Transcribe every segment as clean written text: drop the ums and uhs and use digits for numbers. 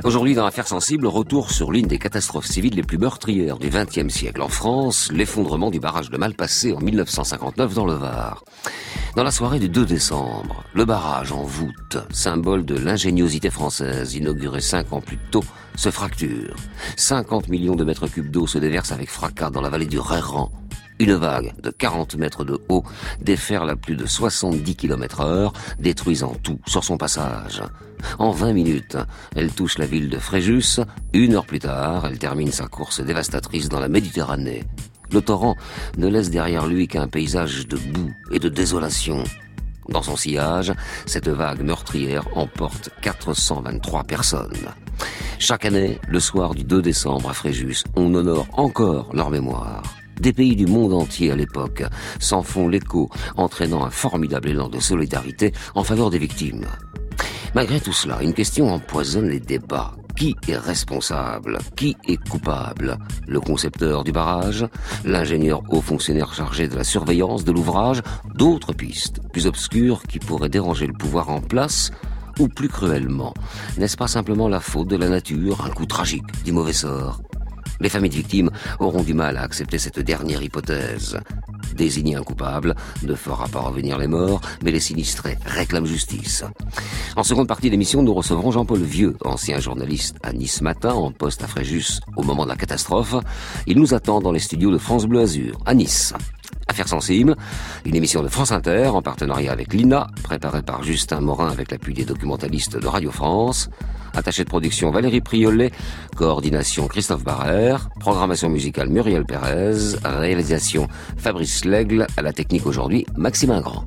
Aujourd'hui, dans Affaires sensibles, retour sur l'une des catastrophes civiles les plus meurtrières du XXe siècle. En France, l'effondrement du barrage de Malpasset en 1959 dans le Var. Dans la soirée du 2 décembre, le barrage en voûte, symbole de l'ingéniosité française, inauguré 5 ans plus tôt, se fracture. 50 millions de mètres cubes d'eau se déversent avec fracas dans la vallée du Rairan. Une vague de 40 mètres de haut déferle à plus de 70 km/h, détruisant tout sur son passage. En 20 minutes, elle touche la ville de Fréjus. 1 heure plus tard, elle termine sa course dévastatrice dans la Méditerranée. Le torrent ne laisse derrière lui qu'un paysage de boue et de désolation. Dans son sillage, cette vague meurtrière emporte 423 personnes. Chaque année, le soir du 2 décembre à Fréjus, on honore encore leur mémoire. Des pays du monde entier à l'époque s'en font l'écho, entraînant un formidable élan de solidarité en faveur des victimes. Malgré tout cela, une question empoisonne les débats. Qui est responsable? Qui est coupable? Le concepteur du barrage? L'ingénieur haut fonctionnaire chargé de la surveillance de l'ouvrage? D'autres pistes, plus obscures, qui pourraient déranger le pouvoir en place? Ou plus cruellement, n'est-ce pas simplement la faute de la nature, un coup tragique, du mauvais sort? Les familles de victimes auront du mal à accepter cette dernière hypothèse. Désigner un coupable ne fera pas revenir les morts, mais les sinistrés réclament justice. En seconde partie d'émission, nous recevrons Jean-Paul Vieux, ancien journaliste à Nice Matin, en poste à Fréjus au moment de la catastrophe. Il nous attend dans les studios de France Bleu Azur, à Nice. Affaires sensibles, une émission de France Inter en partenariat avec l'INA, préparée par Justin Morin avec l'appui des documentalistes de Radio France. Attaché de production Valérie Priolet, coordination Christophe Barrère, programmation musicale Muriel Pérez, réalisation Fabrice Lègle, à la technique aujourd'hui Maxime Ingrand.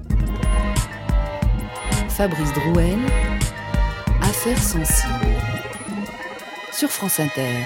Fabrice Drouel, Affaires sensibles, sur France Inter.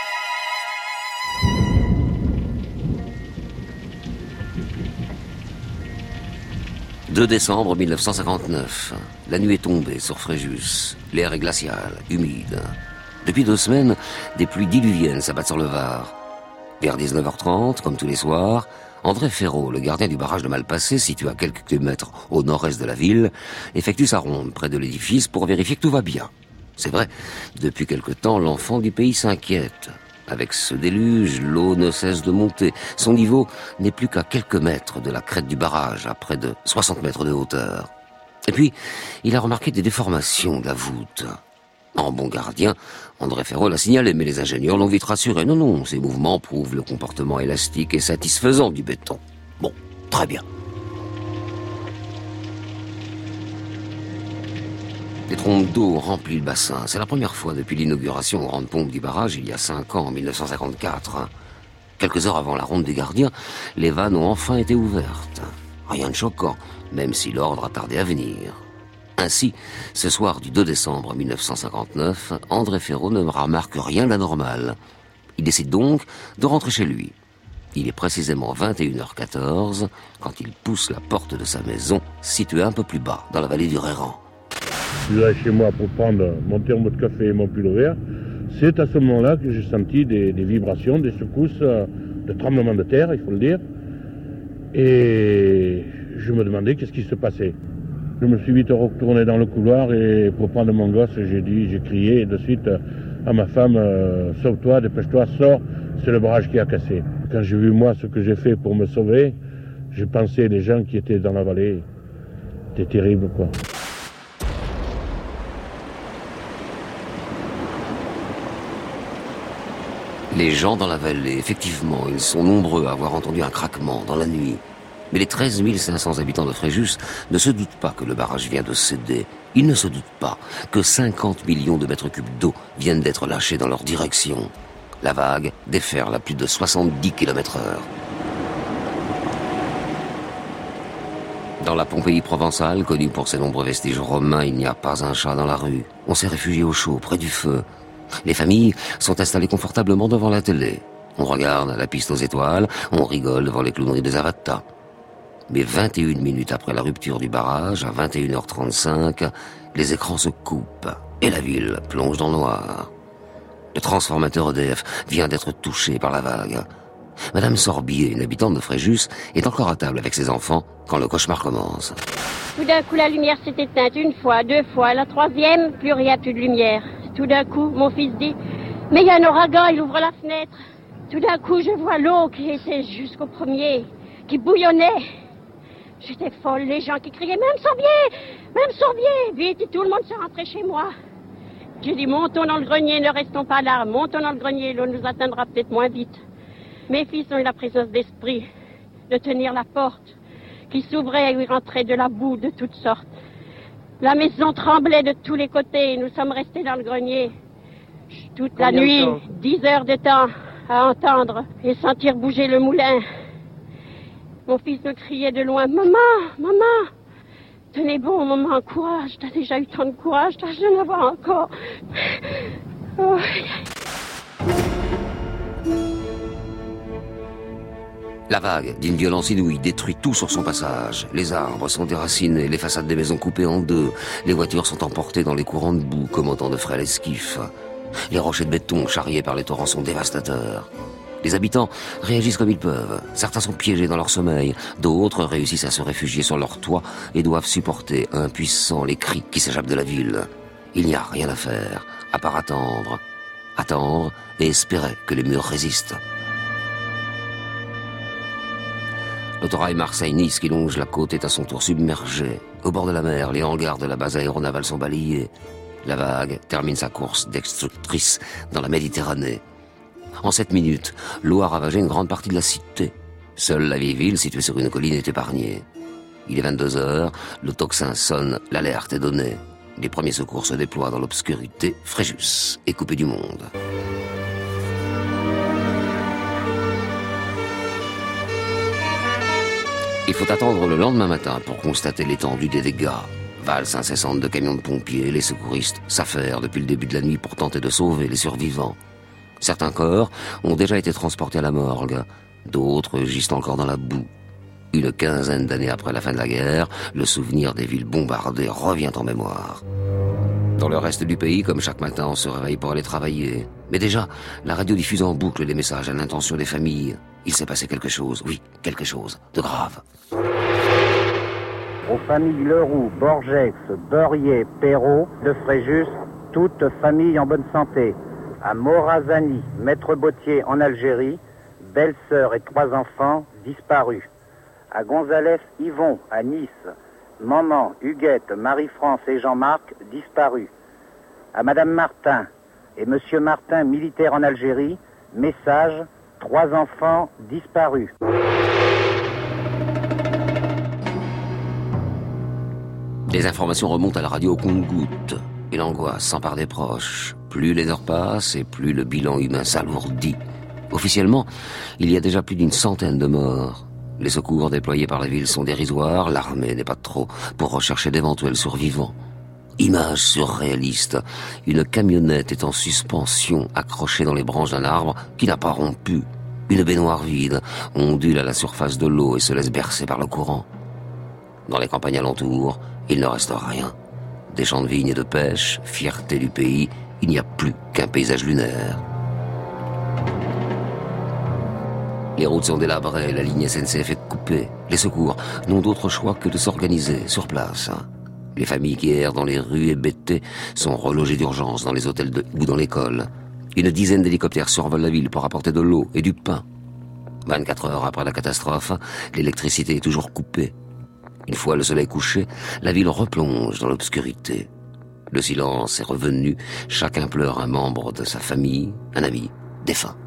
« 2 décembre 1959. La nuit est tombée sur Fréjus. L'air est glacial, humide. Depuis 2 semaines, des pluies diluviennes s'abattent sur le Var. Vers 19h30, comme tous les soirs, André Ferraud, le gardien du barrage de Malpasset, situé à quelques kilomètres au nord-est de la ville, effectue sa ronde près de l'édifice pour vérifier que tout va bien. C'est vrai, depuis quelque temps, l'enfant du pays s'inquiète. Avec ce déluge, l'eau ne cesse de monter. Son niveau n'est plus qu'à quelques mètres de la crête du barrage, à près de 60 mètres de hauteur. Et puis, il a remarqué des déformations de la voûte. En bon gardien, André Ferraud l'a signalé, mais les ingénieurs l'ont vite rassuré. Non, ces mouvements prouvent le comportement élastique et satisfaisant du béton. Bon, très bien. Des trompes d'eau remplissent le bassin. C'est la première fois depuis l'inauguration aux grandes pompes du barrage, il y a 5 ans, en 1954. Quelques heures avant la ronde des gardiens, les vannes ont enfin été ouvertes. Rien de choquant, même si l'ordre a tardé à venir. Ainsi, ce soir du 2 décembre 1959, André Ferraud ne remarque rien d'anormal. Il décide donc de rentrer chez lui. Il est précisément 21h14 quand il pousse la porte de sa maison, située un peu plus bas, dans la vallée du Rairan. Je suis allé chez moi pour prendre mon thermos de café et mon pull vert. C'est à ce moment-là que j'ai senti des vibrations, des secousses, de tremblements de terre, il faut le dire. Et je me demandais qu'est-ce qui se passait. Je me suis vite retourné dans le couloir et pour prendre mon gosse, j'ai crié de suite à ma femme, sauve-toi, dépêche-toi, sors, c'est le barrage qui a cassé. Quand j'ai vu moi ce que j'ai fait pour me sauver, j'ai pensé les gens qui étaient dans la vallée, c'était terrible quoi. Les gens dans la vallée, effectivement, ils sont nombreux à avoir entendu un craquement dans la nuit. Mais les 13 500 habitants de Fréjus ne se doutent pas que le barrage vient de céder. Ils ne se doutent pas que 50 millions de mètres cubes d'eau viennent d'être lâchés dans leur direction. La vague déferle à plus de 70 km/h. Dans la Pompéi provençale, connue pour ses nombreux vestiges romains, il n'y a pas un chat dans la rue. On s'est réfugié au chaud, près du feu. Les familles sont installées confortablement devant la télé. On regarde la piste aux étoiles, on rigole devant les clowneries des Avatta. Mais 21 minutes après la rupture du barrage, à 21h35, les écrans se coupent et la ville plonge dans le noir. Le transformateur EDF vient d'être touché par la vague. Madame Sorbier, une habitante de Fréjus, est encore à table avec ses enfants quand le cauchemar commence. Tout d'un coup, la lumière s'est éteinte 1 fois, 2 fois, la 3e, plus rien, plus de lumière. Tout d'un coup, mon fils dit « Mais il y a un ouragan », il ouvre la fenêtre. Tout d'un coup, je vois l'eau qui était jusqu'au premier, qui bouillonnait. J'étais folle, les gens qui criaient « Même Sorbier !» Vite, et tout le monde s'est rentré chez moi. J'ai dit « Montons dans le grenier, ne restons pas là. Montons dans le grenier, l'eau nous atteindra peut-être moins vite. » Mes fils ont eu la présence d'esprit de tenir la porte qui s'ouvrait et où il rentrait de la boue de toutes sortes. La maison tremblait de tous les côtés. Nous sommes restés dans le grenier toute la nuit, 10 heures de temps à entendre et sentir bouger le moulin. Mon fils me criait de loin « Maman, tenez bon, maman, courage, t'as déjà eu tant de courage, t'as de en avoir encore. » Oh. La vague, d'une violence inouïe, détruit tout sur son passage. Les arbres sont déracinés, les façades des maisons coupées en deux, les voitures sont emportées dans les courants de boue comme autant de frêles esquifs. Les rochers de béton charriés par les torrents sont dévastateurs. Les habitants réagissent comme ils peuvent. Certains sont piégés dans leur sommeil, d'autres réussissent à se réfugier sur leur toit et doivent supporter impuissants les cris qui s'échappent de la ville. Il n'y a rien à faire, à part attendre. Attendre et espérer que les murs résistent. L'autorail Marseille-Nice qui longe la côte est à son tour submergé. Au bord de la mer, les hangars de la base aéronavale sont balayés. La vague termine sa course destructrice dans la Méditerranée. En 7 minutes, l'eau a ravagé une grande partie de la cité. Seule la vieille ville, située sur une colline, est épargnée. Il est 22 heures, le tocsin sonne, l'alerte est donnée. Les premiers secours se déploient dans l'obscurité. Fréjus est coupé du monde. Il faut attendre le lendemain matin pour constater l'étendue des dégâts. Valse incessante de camions de pompiers, les secouristes s'affairent depuis le début de la nuit pour tenter de sauver les survivants. Certains corps ont déjà été transportés à la morgue, d'autres gisent encore dans la boue. Une quinzaine d'années après la fin de la guerre, le souvenir des villes bombardées revient en mémoire. Dans le reste du pays, comme chaque matin, on se réveille pour aller travailler. Mais déjà, la radio diffuse en boucle les messages à l'intention des familles. Il s'est passé quelque chose, oui, quelque chose de grave. Aux familles Leroux, Borgex, Beurrier, Perrault, de Fréjus, toutes familles en bonne santé. À Morazani, maître bottier en Algérie, belle-sœur et 3 enfants disparus. À Gonzalez Yvon, à Nice, maman, Huguette, Marie-France et Jean-Marc disparus. À Madame Martin et Monsieur Martin, militaire en Algérie, message, 3 enfants disparus. Les informations remontent à la radio au compte-gouttes et l'angoisse s'empare des proches. Plus les heures passent et plus le bilan humain s'alourdit. Officiellement, il y a déjà plus d'une centaine de morts. Les secours déployés par la ville sont dérisoires, l'armée n'est pas de trop pour rechercher d'éventuels survivants. Image surréaliste, une camionnette est en suspension, accrochée dans les branches d'un arbre qui n'a pas rompu. Une baignoire vide ondule à la surface de l'eau et se laisse bercer par le courant. Dans les campagnes alentours, il ne reste rien. Des champs de vignes et de pêche, fierté du pays, il n'y a plus qu'un paysage lunaire. Les routes sont délabrées, la ligne SNCF est coupée. Les secours n'ont d'autre choix que de s'organiser sur place. Les familles qui errent dans les rues hébétées sont relogées d'urgence dans les hôtels ou dans l'école. Une dizaine d'hélicoptères survolent la ville pour apporter de l'eau et du pain. 24 heures après la catastrophe, l'électricité est toujours coupée. Une fois le soleil couché, la ville replonge dans l'obscurité. Le silence est revenu, chacun pleure un membre de sa famille, un ami, défunt.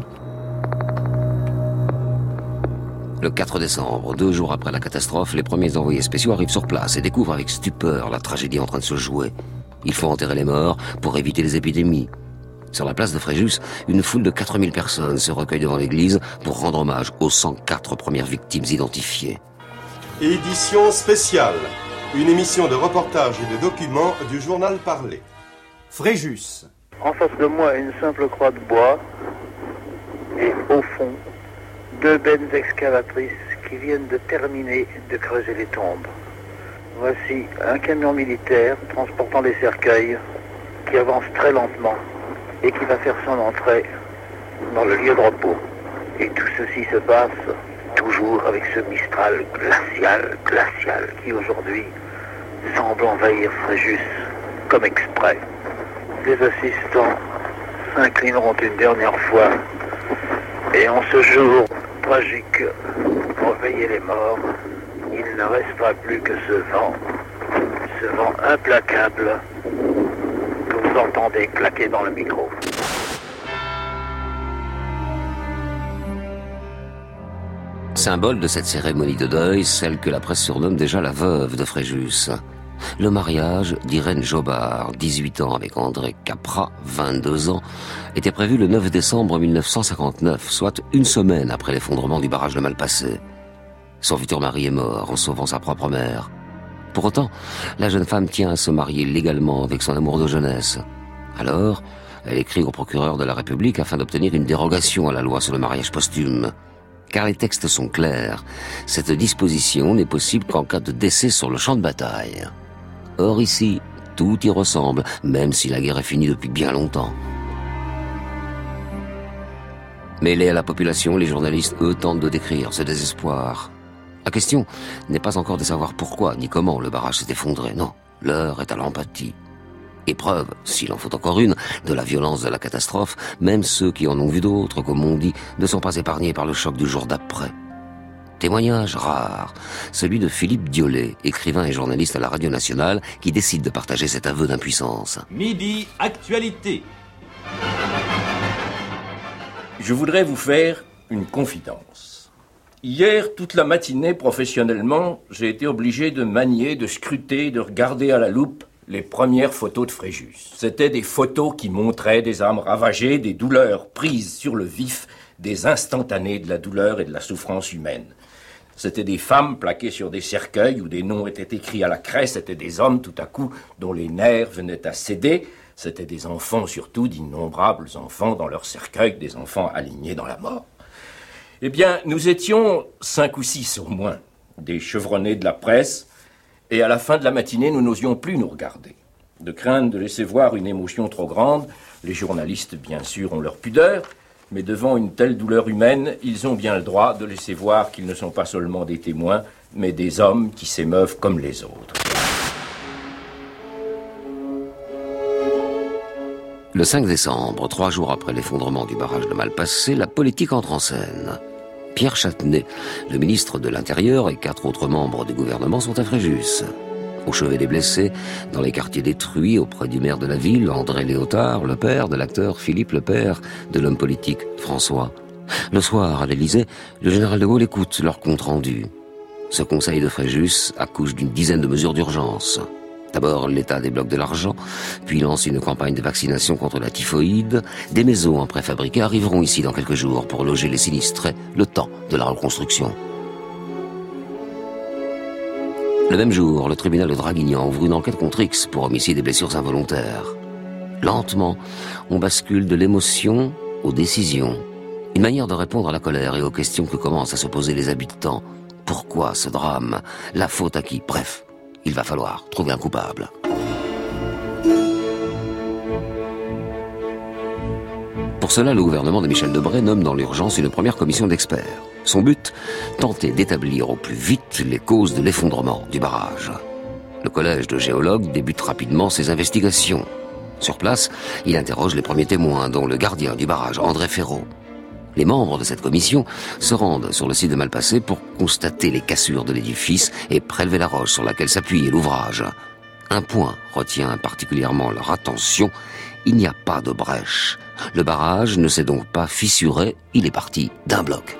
Le 4 décembre, 2 jours après la catastrophe, les premiers envoyés spéciaux arrivent sur place et découvrent avec stupeur la tragédie en train de se jouer. Il faut enterrer les morts pour éviter les épidémies. Sur la place de Fréjus, une foule de 4000 personnes se recueille devant l'église pour rendre hommage aux 104 premières victimes identifiées. Édition spéciale, une émission de reportage et de documents du journal Parlé. Fréjus. En face de moi, une simple croix de bois et au fond, 2 bennes excavatrices qui viennent de terminer de creuser les tombes. Voici un camion militaire transportant des cercueils qui avance très lentement et qui va faire son entrée dans le lieu de repos. Et tout ceci se passe toujours avec ce Mistral glacial qui aujourd'hui semble envahir Fréjus comme exprès. les assistants s'inclineront une dernière fois. Et en ce jour tragique, pour veiller les morts, il ne restera plus que ce vent implacable que vous entendez claquer dans le micro. Symbole de cette cérémonie de deuil, celle que la presse surnomme déjà la veuve de Fréjus. Le mariage d'Irène Jobard, 18 ans, avec André Capra, 22 ans, était prévu le 9 décembre 1959, soit une semaine après l'effondrement du barrage de Malpasset. Son futur mari est mort en sauvant sa propre mère. Pour autant, la jeune femme tient à se marier légalement avec son amour de jeunesse. Alors, elle écrit au procureur de la République afin d'obtenir une dérogation à la loi sur le mariage posthume. Car les textes sont clairs, cette disposition n'est possible qu'en cas de décès sur le champ de bataille. Or ici, tout y ressemble, même si la guerre est finie depuis bien longtemps. Mêlés à la population, les journalistes, eux, tentent de décrire ce désespoir. La question n'est pas encore de savoir pourquoi ni comment le barrage s'est effondré, non, l'heure est à l'empathie. Épreuve, s'il en faut encore une, de la violence de la catastrophe, même ceux qui en ont vu d'autres, comme on dit, ne sont pas épargnés par le choc du jour d'après. Témoignage rare, celui de Philippe Diollet, écrivain et journaliste à la Radio Nationale, qui décide de partager cet aveu d'impuissance. Midi, actualité. Je voudrais vous faire une confidence. Hier, toute la matinée, professionnellement, j'ai été obligé de manier, de scruter, de regarder à la loupe les premières photos de Fréjus. C'étaient des photos qui montraient des âmes ravagées, des douleurs prises sur le vif, des instantanés de la douleur et de la souffrance humaine. C'étaient des femmes plaquées sur des cercueils où des noms étaient écrits à la craie. C'étaient des hommes, tout à coup, dont les nerfs venaient à céder. C'étaient des enfants, surtout, d'innombrables enfants dans leurs cercueils, des enfants alignés dans la mort. Eh bien, nous étions 5 ou 6 au moins, des chevronnés de la presse, et à la fin de la matinée, nous n'osions plus nous regarder. De crainte de laisser voir une émotion trop grande, les journalistes, bien sûr, ont leur pudeur, mais devant une telle douleur humaine, ils ont bien le droit de laisser voir qu'ils ne sont pas seulement des témoins, mais des hommes qui s'émeuvent comme les autres. Le 5 décembre, 3 jours après l'effondrement du barrage de Malpasset, la politique entre en scène. Pierre Châtenay, le ministre de l'Intérieur et 4 autres membres du gouvernement sont à Fréjus. Au chevet des blessés, dans les quartiers détruits, auprès du maire de la ville, André Léotard, le père de l'acteur Philippe, le père de l'homme politique François. Le soir, à l'Élysée, le général de Gaulle écoute leur compte-rendu. Ce conseil de Fréjus accouche d'une dizaine de mesures d'urgence. D'abord, l'État débloque de l'argent, puis lance une campagne de vaccination contre la typhoïde. Des maisons en préfabriqué arriveront ici dans quelques jours pour loger les sinistrés, le temps de la reconstruction. Le même jour, le tribunal de Draguignan ouvre une enquête contre X pour homicide et blessures involontaires. Lentement, on bascule de l'émotion aux décisions. Une manière de répondre à la colère et aux questions que commencent à se poser les habitants. Pourquoi ce drame? La faute à qui? Bref, il va falloir trouver un coupable. Pour cela, le gouvernement de Michel Debré nomme dans l'urgence une première commission d'experts. Son but, tenter d'établir au plus vite les causes de l'effondrement du barrage. Le collège de géologues débute rapidement ses investigations. Sur place, il interroge les premiers témoins, dont le gardien du barrage, André Ferraud. Les membres de cette commission se rendent sur le site de Malpasset pour constater les cassures de l'édifice et prélever la roche sur laquelle s'appuyait l'ouvrage. Un point retient particulièrement leur attention, il n'y a pas de brèche. Le barrage ne s'est donc pas fissuré, il est parti d'un bloc.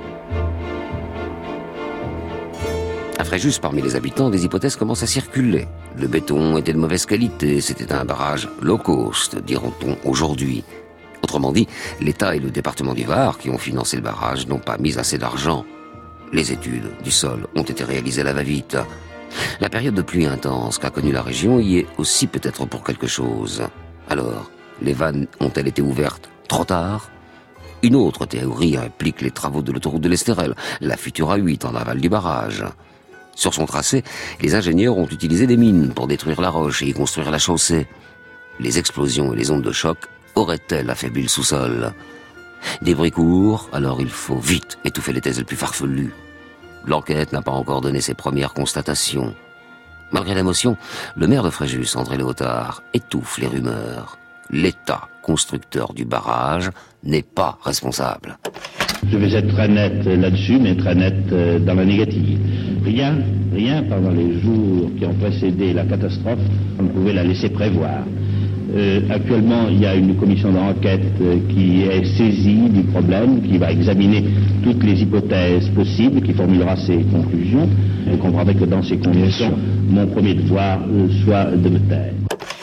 À Fréjus, parmi les habitants, des hypothèses commencent à circuler. Le béton était de mauvaise qualité, c'était un barrage low cost, diront-on aujourd'hui. Autrement dit, l'État et le département du Var, qui ont financé le barrage, n'ont pas mis assez d'argent. Les études du sol ont été réalisées à la va-vite. La période de pluie intense qu'a connue la région y est aussi peut-être pour quelque chose. Alors, les vannes ont-elles été ouvertes trop tard? Une autre théorie implique les travaux de l'autoroute de l'Estérel, la future A8 en aval du barrage. Sur son tracé, les ingénieurs ont utilisé des mines pour détruire la roche et y construire la chaussée. Les explosions et les ondes de choc auraient-elles affaibli le sous-sol? Des bruits courts, alors il faut vite étouffer les thèses les plus farfelues. L'enquête n'a pas encore donné ses premières constatations. Malgré l'émotion, le maire de Fréjus, André Léotard, étouffe les rumeurs. l'État constructeur du barrage n'est pas responsable. Je vais être très net là-dessus, mais très net dans la négative. Rien pendant les jours qui ont précédé la catastrophe, on ne pouvait la laisser prévoir. Actuellement, il y a une commission d'enquête qui est saisie du problème, qui va examiner toutes les hypothèses possibles, qui formulera ses conclusions. Vous comprendrez que dans ces conditions, mon premier devoir soit de me taire.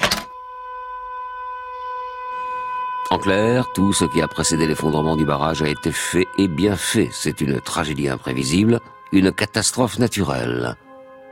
En clair, tout ce qui a précédé l'effondrement du barrage a été fait et bien fait. C'est une tragédie imprévisible, une catastrophe naturelle. Vraiment ?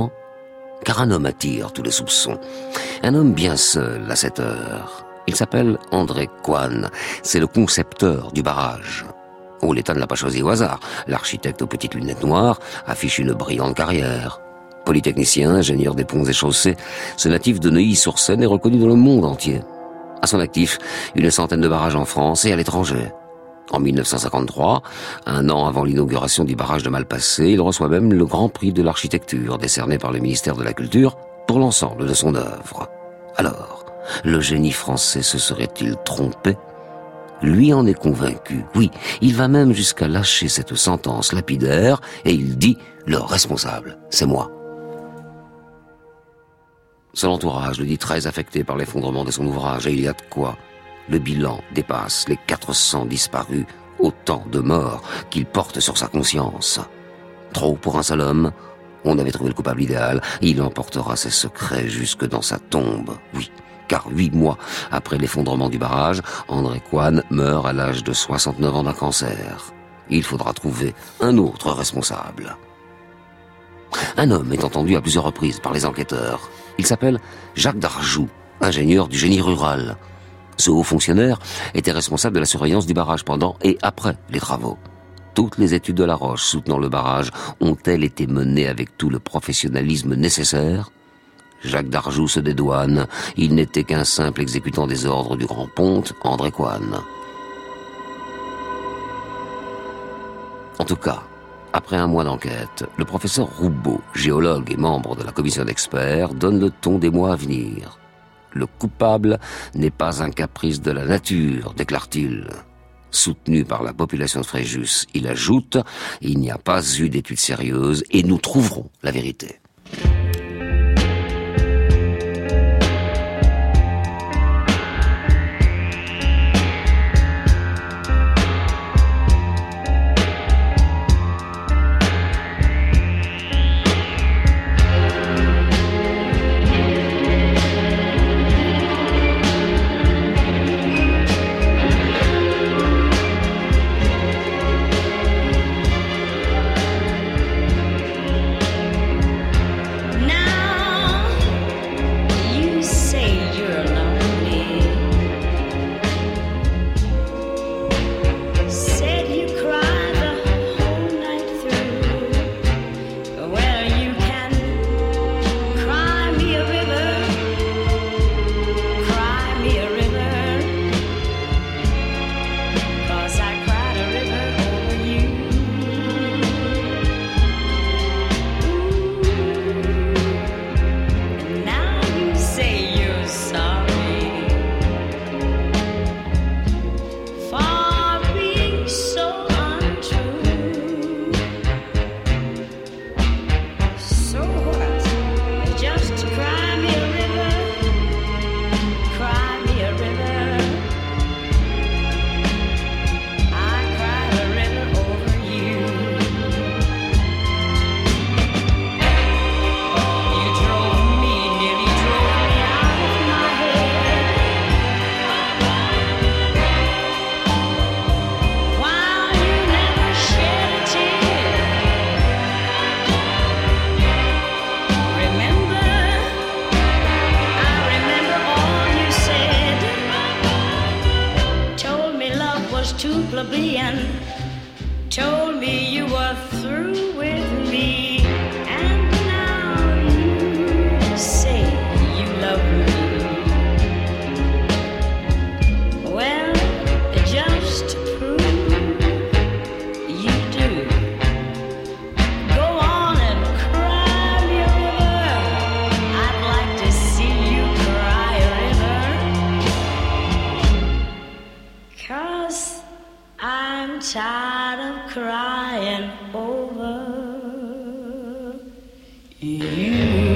Car un homme attire tous les soupçons. Un homme bien seul à cette heure. Il s'appelle André Coine. C'est le concepteur du barrage. Oh, l'État ne l'a pas choisi au hasard. L'architecte aux petites lunettes noires affiche une brillante carrière. Polytechnicien, ingénieur des ponts et chaussées, ce natif de Neuilly-sur-Seine est reconnu dans le monde entier. À son actif, une centaine de barrages en France et à l'étranger. En 1953, un an avant l'inauguration du barrage de Malpassé, il reçoit même le Grand Prix de l'architecture décerné par le ministère de la Culture pour l'ensemble de son œuvre. Alors, le génie français se serait-il trompé ? Lui en est convaincu. Oui, il va même jusqu'à lâcher cette sentence lapidaire et il dit « Le responsable, c'est moi ». Son entourage le dit très affecté par l'effondrement de son ouvrage, et il y a de quoi. Le bilan dépasse les 400 disparus, autant de morts qu'il porte sur sa conscience. Trop pour un seul homme. On avait trouvé le coupable idéal, il emportera ses secrets jusque dans sa tombe. Oui, car 8 mois après l'effondrement du barrage, André Coine meurt à l'âge de 69 ans d'un cancer. Il faudra trouver un autre responsable. Un homme est entendu à plusieurs reprises par les enquêteurs. Il s'appelle Jacques Darjoux, ingénieur du génie rural. Ce haut fonctionnaire était responsable de la surveillance du barrage pendant et après les travaux. Toutes les études de la Roche soutenant le barrage ont-elles été menées avec tout le professionnalisme nécessaire ? Jacques Darjoux se dédouane. Il n'était qu'un simple exécutant des ordres du grand ponte, André Coine. En tout cas, après un mois d'enquête, le professeur Roubaud, géologue et membre de la commission d'experts, donne le ton des mois à venir. Le coupable n'est pas un caprice de la nature, déclare-t-il. Soutenu par la population de Fréjus, il ajoute « Il n'y a pas eu d'études sérieuses et nous trouverons la vérité ». tired of crying over you.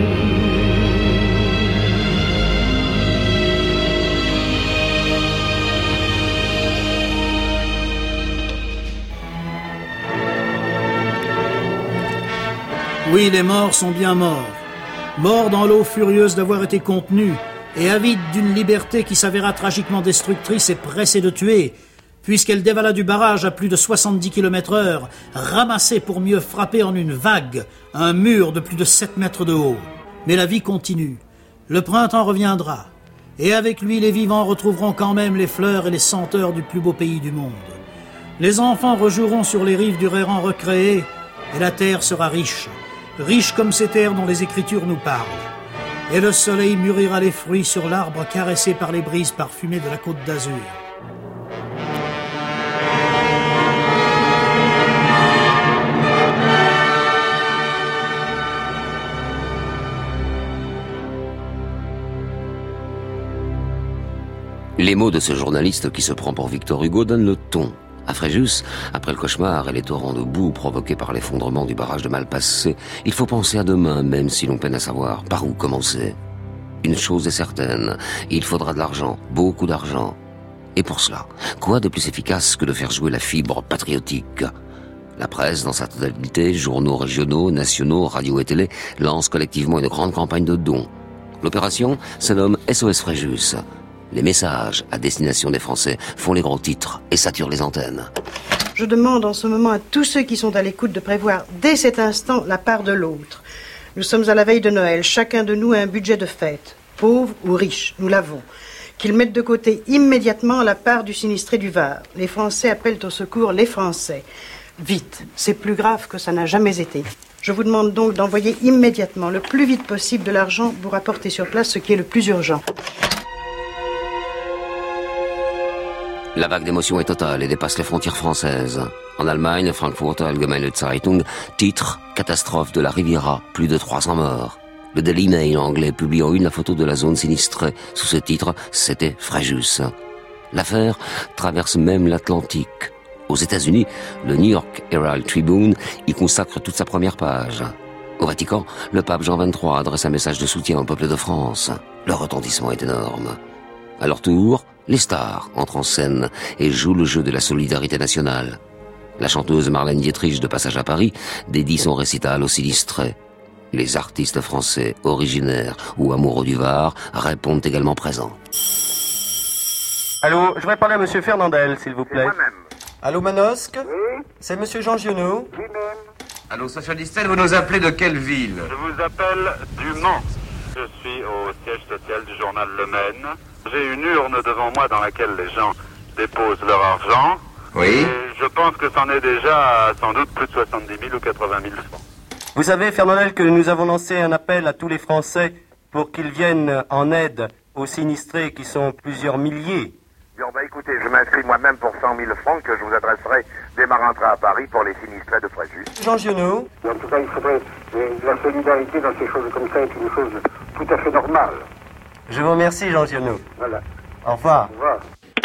Oui, les morts sont bien morts. Morts dans l'eau furieuse d'avoir été contenus et avides d'une liberté qui s'avéra tragiquement destructrice et pressée de tuer, puisqu'elle dévala du barrage à plus de 70 km/h, ramassée pour mieux frapper en une vague un mur de plus de 7 mètres de haut. Mais la vie continue. Le printemps reviendra. Et avec lui, les vivants retrouveront quand même les fleurs et les senteurs du plus beau pays du monde. Les enfants rejoueront sur les rives du Rairan recréé et la terre sera riche. Riche comme ces terres dont les Écritures nous parlent. Et le soleil mûrira les fruits sur l'arbre caressé par les brises parfumées de la Côte d'Azur. Les mots de ce journaliste qui se prend pour Victor Hugo donnent le ton. À Fréjus, après le cauchemar et les torrents de boue provoqués par l'effondrement du barrage de Malpassé, il faut penser à demain, même si l'on peine à savoir par où commencer. Une chose est certaine, il faudra de l'argent, beaucoup d'argent. Et pour cela, quoi de plus efficace que de faire jouer la fibre patriotique ? La presse, dans sa totalité, journaux régionaux, nationaux, radio et télé, lance collectivement une grande campagne de dons. L'opération se nomme SOS Fréjus. Les messages à destination des Français font les gros titres et saturent les antennes. Je demande en ce moment à tous ceux qui sont à l'écoute de prévoir dès cet instant la part de l'autre. Nous sommes à la veille de Noël. Chacun de nous a un budget de fête. Pauvre ou riche, nous l'avons. Qu'ils mettent de côté immédiatement la part du sinistré du Var. Les Français appellent au secours les Français. Vite, c'est plus grave que ça n'a jamais été. Je vous demande donc d'envoyer immédiatement, le plus vite possible, de l'argent pour apporter sur place ce qui est le plus urgent. La vague d'émotion est totale et dépasse les frontières françaises. En Allemagne, Frankfurter Allgemeine Zeitung, titre « Catastrophe de la Riviera, plus de 300 morts ». Le Daily Mail anglais publie en une la photo de la zone sinistrée. Sous ce titre, c'était Fréjus. L'affaire traverse même l'Atlantique. Aux États-Unis, le New York Herald Tribune y consacre toute sa première page. Au Vatican, le pape Jean XXIII adresse un message de soutien au peuple de France. Le retentissement est énorme. À leur tour, les stars entrent en scène et jouent le jeu de la solidarité nationale. La chanteuse Marlène Dietrich, de passage à Paris, dédie son récital aux sinistrés. Les artistes français, originaires ou amoureux du Var, répondent également présents. Allô, je voudrais parler à Monsieur Fernandel, s'il vous plaît. Moi-même. Allô, Manosque ? Oui. C'est Monsieur Jean Giono ? Lui-même. Allô, Socialistel, vous nous appelez de quelle ville ? Je vous appelle du Mans. Je suis au siège social du journal Le Maine. J'ai une urne devant moi dans laquelle les gens déposent leur argent. Oui. Et je pense que c'en est déjà sans doute plus de 70 000 ou 80 000 francs. Vous savez, Fernandel, que nous avons lancé un appel à tous les Français pour qu'ils viennent en aide aux sinistrés qui sont plusieurs milliers. Bon, écoutez, je m'inscris moi-même pour 100 000 francs que je vous adresserai dès ma rentrée à Paris pour les sinistrés de Fréjus. Jean Giono. En tout cas, il faudrait... La solidarité dans ces choses comme ça est une chose tout à fait normale. Je vous remercie, Jean Giono. Voilà. Au revoir. Au revoir.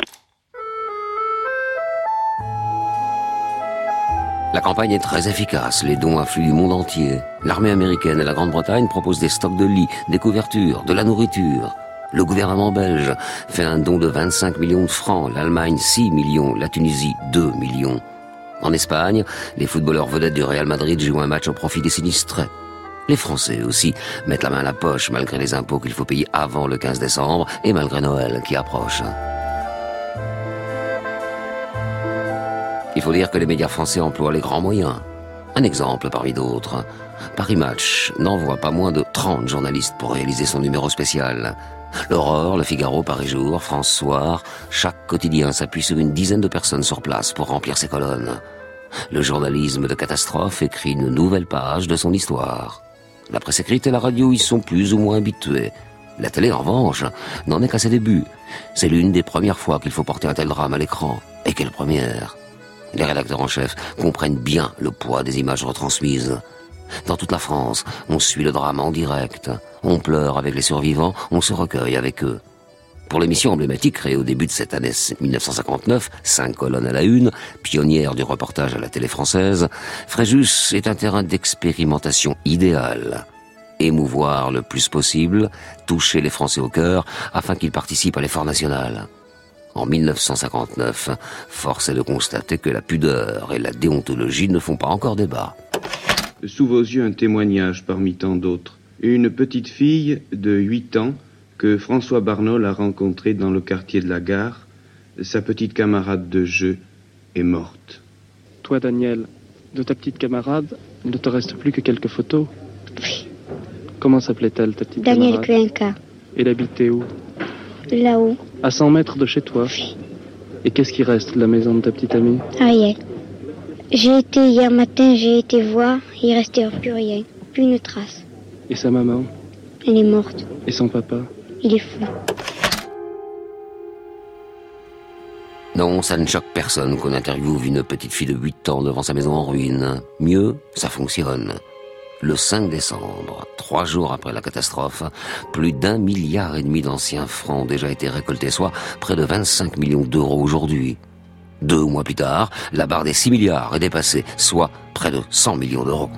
La campagne est très efficace, les dons affluent du monde entier. L'armée américaine et la Grande-Bretagne proposent des stocks de lits, des couvertures, de la nourriture. Le gouvernement belge fait un don de 25 millions de francs, l'Allemagne 6 millions, la Tunisie 2 millions. En Espagne, les footballeurs vedettes du Real Madrid jouent un match au profit des sinistrés. Les Français aussi mettent la main à la poche malgré les impôts qu'il faut payer avant le 15 décembre et malgré Noël qui approche. Il faut dire que les médias français emploient les grands moyens. Un exemple parmi d'autres. Paris Match n'envoie pas moins de 30 journalistes pour réaliser son numéro spécial. L'Aurore, Le Figaro, Paris Jour, France Soir, chaque quotidien s'appuie sur une dizaine de personnes sur place pour remplir ses colonnes. Le journalisme de catastrophe écrit une nouvelle page de son histoire. La presse écrite et la radio y sont plus ou moins habitués. La télé, en revanche, n'en est qu'à ses débuts. C'est l'une des premières fois qu'il faut porter un tel drame à l'écran. Et quelle première! Les rédacteurs en chef comprennent bien le poids des images retransmises. Dans toute la France, on suit le drame en direct. On pleure avec les survivants, on se recueille avec eux. Pour l'émission emblématique créée au début de cette année 1959, 5 colonnes à la une, pionnière du reportage à la télé française, Fréjus est un terrain d'expérimentation idéal. Émouvoir le plus possible, toucher les Français au cœur afin qu'ils participent à l'effort national. En 1959, force est de constater que la pudeur et la déontologie ne font pas encore débat. Sous vos yeux, un témoignage parmi tant d'autres. Une petite fille de 8 ans que François Barnault a rencontrée dans le quartier de la Gare. Sa petite camarade de jeu est morte. Toi, Daniel, de ta petite camarade, il ne te reste plus que quelques photos. Oui. Comment s'appelait-elle, ta petite Daniel camarade? Cuenca. Elle habitait où? Là-haut. À 100 mètres de chez toi? Oui. Et qu'est-ce qui reste de la maison de ta petite amie? Rien. J'ai été hier matin, j'ai été voir, il restait plus rien, plus une trace. Et sa maman? Elle est morte. Et son papa? Il est fou. Non, ça ne choque personne qu'on interviewe une petite fille de 8 ans devant sa maison en ruine. Mieux, ça fonctionne. Le 5 décembre, 3 jours après la catastrophe, plus d'1,5 milliard d'anciens francs ont déjà été récoltés, soit près de 25 millions d'euros aujourd'hui. 2 mois plus tard, la barre des 6 milliards est dépassée, soit près de 100 millions d'euros.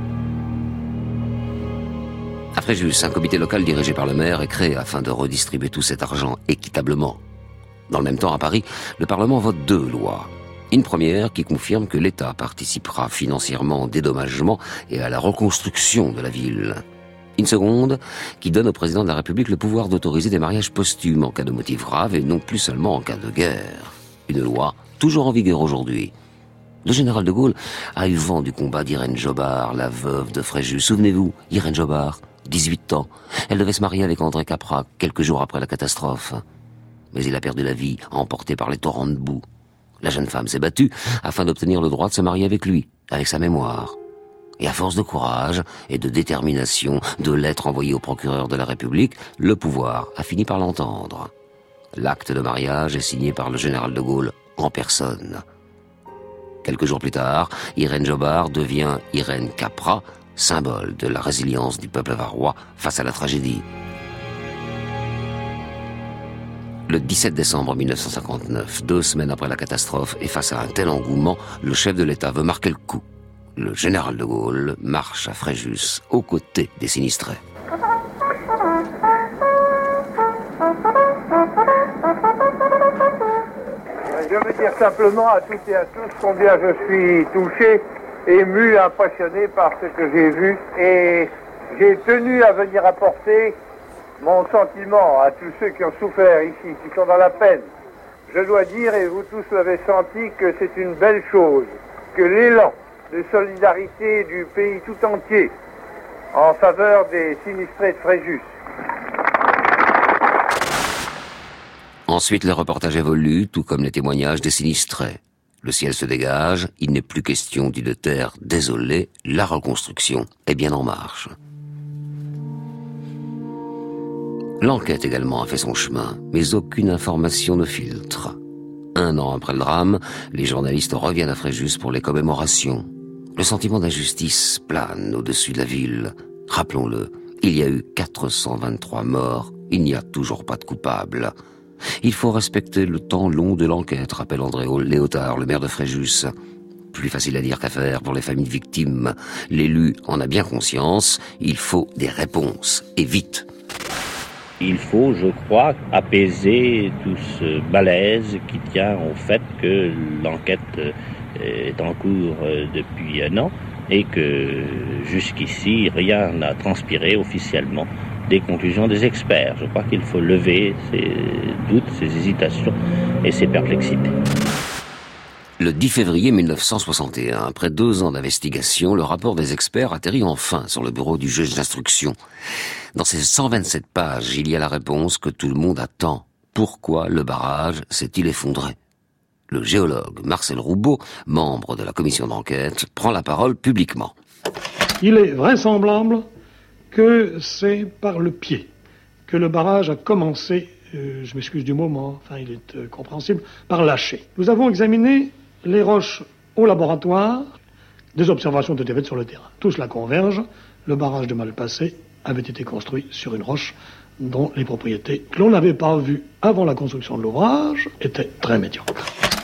À Fréjus, un comité local dirigé par le maire est créé afin de redistribuer tout cet argent équitablement. Dans le même temps, à Paris, le Parlement vote 2 lois. Une première qui confirme que l'État participera financièrement au dédommagement et à la reconstruction de la ville. Une seconde qui donne au président de la République le pouvoir d'autoriser des mariages posthumes en cas de motif grave et non plus seulement en cas de guerre. Une loi toujours en vigueur aujourd'hui. Le général de Gaulle a eu vent du combat d'Irène Jobard, la veuve de Fréjus. Souvenez-vous, Irène Jobard, 18 ans. Elle devait se marier avec André Capra quelques jours après la catastrophe. Mais il a perdu la vie, emporté par les torrents de boue. La jeune femme s'est battue afin d'obtenir le droit de se marier avec lui, avec sa mémoire. Et à force de courage et de détermination, de lettres envoyées au procureur de la République, le pouvoir a fini par l'entendre. L'acte de mariage est signé par le général de Gaulle en personne. Quelques jours plus tard, Irène Jobard devient Irène Capra, symbole de la résilience du peuple varois face à la tragédie. Le 17 décembre 1959, 2 semaines après la catastrophe, et face à un tel engouement, le chef de l'État veut marquer le coup. Le général de Gaulle marche à Fréjus, aux côtés des sinistrés. Je veux dire simplement à toutes et à tous combien je suis touché, ému, impressionné par ce que j'ai vu, et j'ai tenu à venir apporter mon sentiment à tous ceux qui ont souffert ici, qui sont dans la peine. Je dois dire, et vous tous l'avez senti, que c'est une belle chose, que l'élan de solidarité du pays tout entier en faveur des sinistrés de Fréjus. Ensuite, le reportage évolue, tout comme les témoignages des sinistrés. Le ciel se dégage, il n'est plus question d'une terre désolée, la reconstruction est bien en marche. L'enquête également a fait son chemin, mais aucune information ne filtre. 1 an après le drame, les journalistes reviennent à Fréjus pour les commémorations. Le sentiment d'injustice plane au-dessus de la ville. Rappelons-le, il y a eu 423 morts, il n'y a toujours pas de coupable. Il faut respecter le temps long de l'enquête, rappelle André Léotard, le maire de Fréjus. Plus facile à dire qu'à faire pour les familles victimes. L'élu en a bien conscience, il faut des réponses, et vite. Il faut, je crois, apaiser tout ce malaise qui tient au fait que l'enquête est en cours depuis 1 an et que jusqu'ici, rien n'a transpiré officiellement des conclusions des experts. Je crois qu'il faut lever ces doutes, ces hésitations et ces perplexités. Le 10 février 1961, après 2 ans d'investigation, le rapport des experts atterrit enfin sur le bureau du juge d'instruction. Dans ces 127 pages, il y a la réponse que tout le monde attend. Pourquoi le barrage s'est-il effondré ? Le géologue Marcel Roubaud, membre de la commission d'enquête, prend la parole publiquement. Il est vraisemblable que c'est par le pied que le barrage a commencé, je m'excuse du mot, mais enfin il est compréhensible, par lâcher. Nous avons examiné les roches au laboratoire, des observations de faites sur le terrain. Tout cela converge, le barrage de Malpasset avait été construit sur une roche dont les propriétés que l'on n'avait pas vues avant la construction de l'ouvrage étaient très médiocres.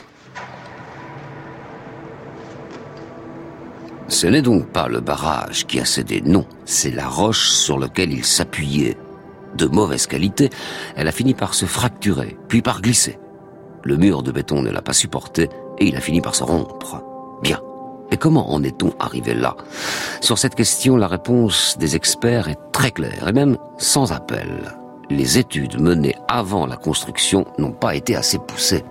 Ce n'est donc pas le barrage qui a cédé, non, c'est la roche sur laquelle il s'appuyait. De mauvaise qualité, elle a fini par se fracturer, puis par glisser. Le mur de béton ne l'a pas supporté et il a fini par se rompre. Bien. Et comment en est-on arrivé là? Sur cette question, la réponse des experts est très claire et même sans appel. Les études menées avant la construction n'ont pas été assez poussées.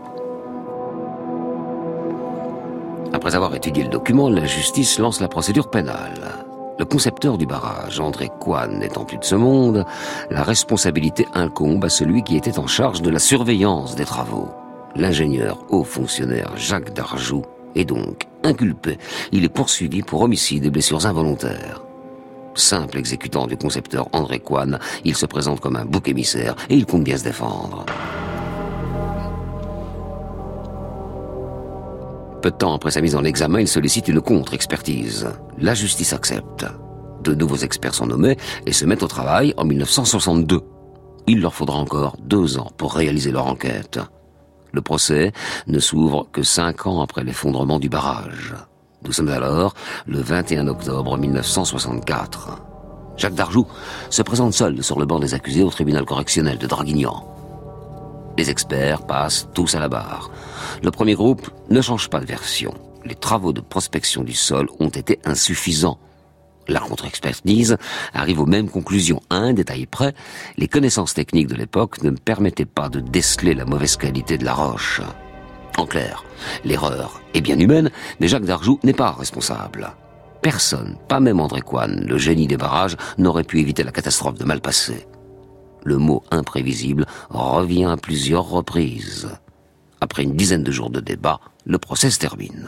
Après avoir étudié le document, la justice lance la procédure pénale. Le concepteur du barrage, André Coine, n'étant plus de ce monde, la responsabilité incombe à celui qui était en charge de la surveillance des travaux. L'ingénieur haut fonctionnaire Jacques Darjoux est donc inculpé. Il est poursuivi pour homicide et blessures involontaires. Simple exécutant du concepteur André Coine, il se présente comme un bouc émissaire et il compte bien se défendre. Peu de temps après sa mise en examen, il sollicite une contre-expertise. La justice accepte. De nouveaux experts sont nommés et se mettent au travail en 1962. Il leur faudra encore 2 ans pour réaliser leur enquête. Le procès ne s'ouvre que 5 ans après l'effondrement du barrage. Nous sommes alors le 21 octobre 1964. Jacques Darjoux se présente seul sur le banc des accusés au tribunal correctionnel de Draguignan. Les experts passent tous à la barre. Le premier groupe ne change pas de version. Les travaux de prospection du sol ont été insuffisants. La contre-expertise arrive aux mêmes conclusions. À un détail près, les connaissances techniques de l'époque ne permettaient pas de déceler la mauvaise qualité de la roche. En clair, l'erreur est bien humaine, mais Jacques Darjoux n'est pas responsable. Personne, pas même André Coine, le génie des barrages, n'aurait pu éviter la catastrophe de Malpasset. Le mot imprévisible revient à plusieurs reprises. Après une dizaine de jours de débat, le procès se termine.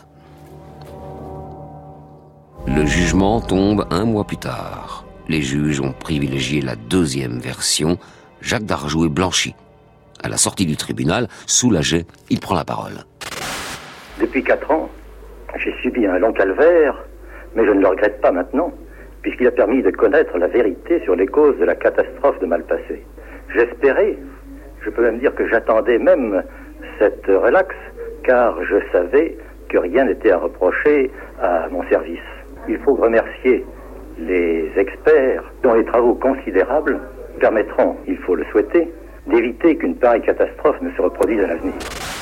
Le jugement tombe 1 mois plus tard. Les juges ont privilégié la deuxième version. Jacques Darjoux est blanchi. À la sortie du tribunal, soulagé, il prend la parole. Depuis 4 ans, j'ai subi un long calvaire, mais je ne le regrette pas maintenant, puisqu'il a permis de connaître la vérité sur les causes de la catastrophe de Malpasset. J'espérais, je peux même dire que j'attendais même cette relaxe, car je savais que rien n'était à reprocher à mon service. Il faut remercier les experts dont les travaux considérables permettront, il faut le souhaiter, d'éviter qu'une pareille catastrophe ne se reproduise à l'avenir.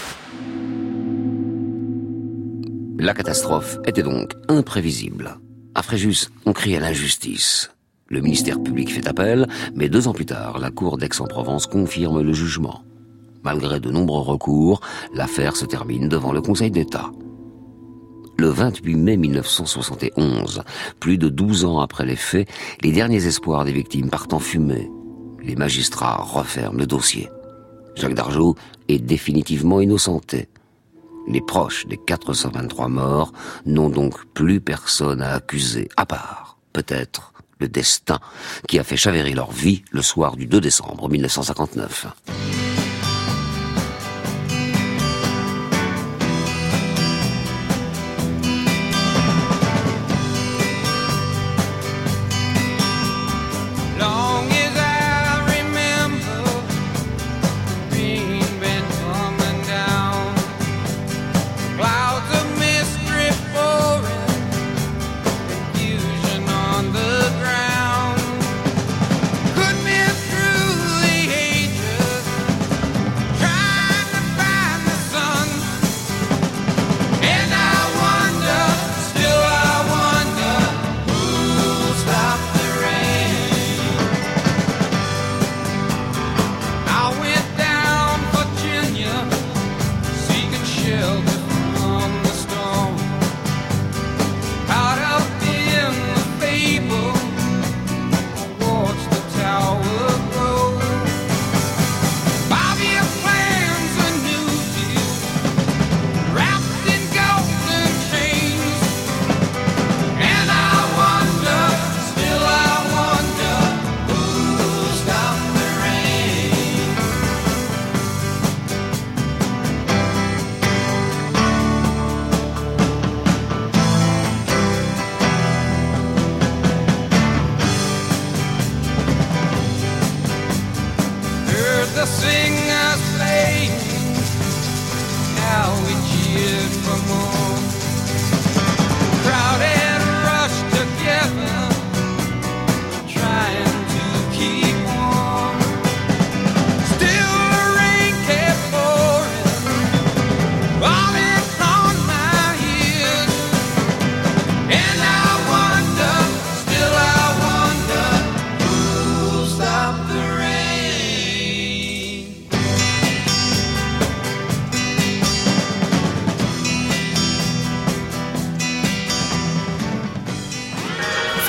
La catastrophe était donc imprévisible. À Fréjus, on crie à l'injustice. Le ministère public fait appel, mais 2 ans plus tard, la Cour d'Aix-en-Provence confirme le jugement. Malgré de nombreux recours, l'affaire se termine devant le Conseil d'État. Le 28 mai 1971, plus de 12 ans après les faits, les derniers espoirs des victimes partent en fumée. Les magistrats referment le dossier. Jacques Darjoux est définitivement innocenté. Les proches des 423 morts n'ont donc plus personne à accuser, à part, peut-être, le destin qui a fait chavirer leur vie le soir du 2 décembre 1959.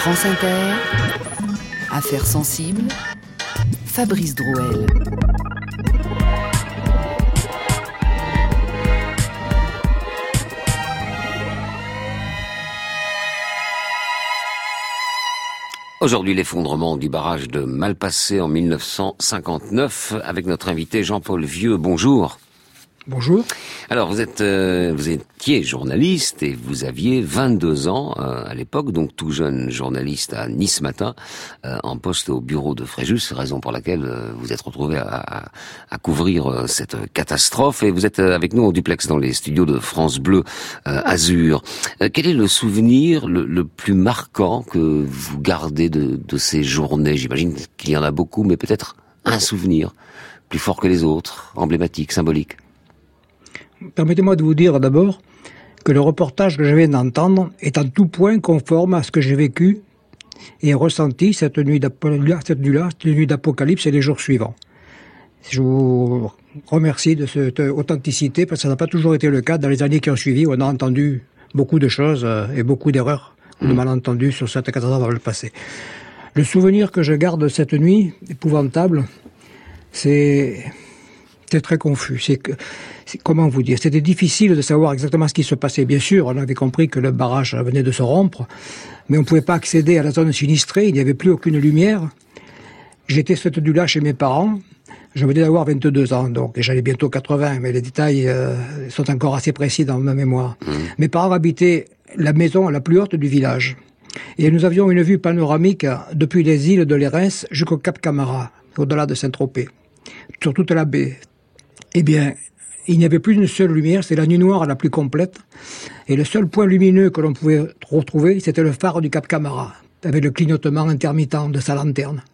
France Inter, Affaires sensibles, Fabrice Drouel. Aujourd'hui, l'effondrement du barrage de Malpasset en 1959 avec notre invité Jean-Paul Vieux. Bonjour. Bonjour. Alors, vous étiez journaliste et vous aviez 22 ans à l'époque, donc tout jeune journaliste à Nice Matin, en poste au bureau de Fréjus, raison pour laquelle vous êtes retrouvé à couvrir cette catastrophe. Et vous êtes avec nous en duplex dans les studios de France Bleu Azur. Quel est le souvenir le plus marquant que vous gardez de ces journées? J'imagine qu'il y en a beaucoup, mais peut-être un souvenir plus fort que les autres, emblématique, symbolique. Permettez-moi de vous dire d'abord que le reportage que je viens d'entendre est en tout point conforme à ce que j'ai vécu et ressenti cette nuit d'apocalypse et les jours suivants. Je vous remercie de cette authenticité parce que ça n'a pas toujours été le cas dans les années qui ont suivi où on a entendu beaucoup de choses et beaucoup d'erreurs ou de malentendus sur cette catastrophe dans le passé. Le souvenir que je garde de cette nuit épouvantable, c'est très confus. Comment vous dire? C'était difficile de savoir exactement ce qui se passait. Bien sûr, on avait compris que le barrage venait de se rompre, mais on ne pouvait pas accéder à la zone sinistrée, il n'y avait plus aucune lumière. J'étais cette nuit-là chez mes parents, je venais d'avoir 22 ans, donc, et j'avais bientôt 80, mais les détails sont encore assez précis dans ma mémoire. Mes parents habitaient la maison la plus haute du village, et nous avions une vue panoramique depuis les îles de l'Érins jusqu'au Cap Camara, au-delà de Saint-Tropez, sur toute la baie. Eh bien, il n'y avait plus une seule lumière, c'est la nuit noire la plus complète. Et le seul point lumineux que l'on pouvait retrouver, c'était le phare du Cap Camara, avec le clignotement intermittent de sa lanterne.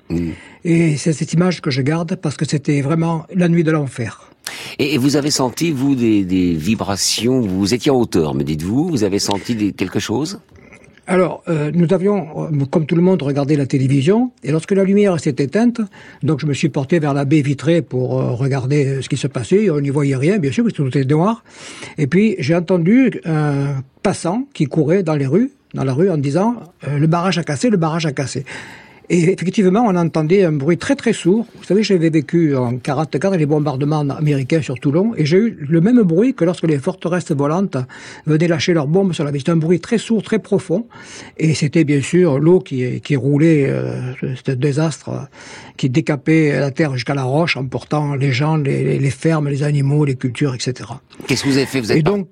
Et c'est cette image que je garde, parce que c'était vraiment la nuit de l'enfer. Et vous avez senti, vous, des vibrations, vous étiez en hauteur, me dites-vous, vous avez senti quelque chose ? Alors, nous avions, comme tout le monde, regardé la télévision, et lorsque la lumière s'est éteinte, donc je me suis porté vers la baie vitrée pour regarder ce qui se passait. On n'y voyait rien, bien sûr, parce que tout était noir. Et puis, j'ai entendu un passant qui courait dans la rue, en disant le barrage a cassé, le barrage a cassé. Et effectivement, on entendait un bruit très très sourd. Vous savez, j'avais vécu en 1944 les bombardements américains sur Toulon, et j'ai eu le même bruit que lorsque les forteresses volantes venaient lâcher leurs bombes sur la ville. C'était un bruit très sourd, très profond, et c'était bien sûr l'eau qui roulait, c'était un désastre, qui décapait la terre jusqu'à la roche, emportant les gens, les fermes, les animaux, les cultures, etc. Qu'est-ce que vous avez fait? Vous avez Et donc,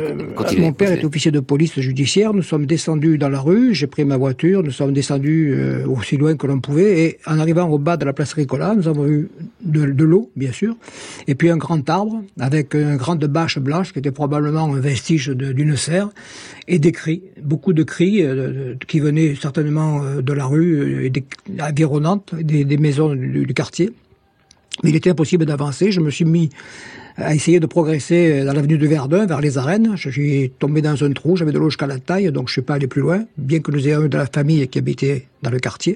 mon père est officier de police judiciaire, nous sommes descendus dans la rue, j'ai pris ma voiture, nous sommes descendus aussi loin que l'on pouvait, et en arrivant au bas de la place Ricola, nous avons eu de l'eau, bien sûr, et puis un grand arbre avec une grande bâche blanche qui était probablement un vestige d'une serre, et des cris, beaucoup de cris qui venaient certainement de la rue environnante, des maisons du quartier. Mais il était impossible d'avancer. Je me suis mis à essayer de progresser dans l'avenue de Verdun, vers les arènes. Je suis tombé dans un trou, j'avais de l'eau jusqu'à la taille, donc je suis pas allé plus loin, bien que nous ayons de la famille qui habitait dans le quartier.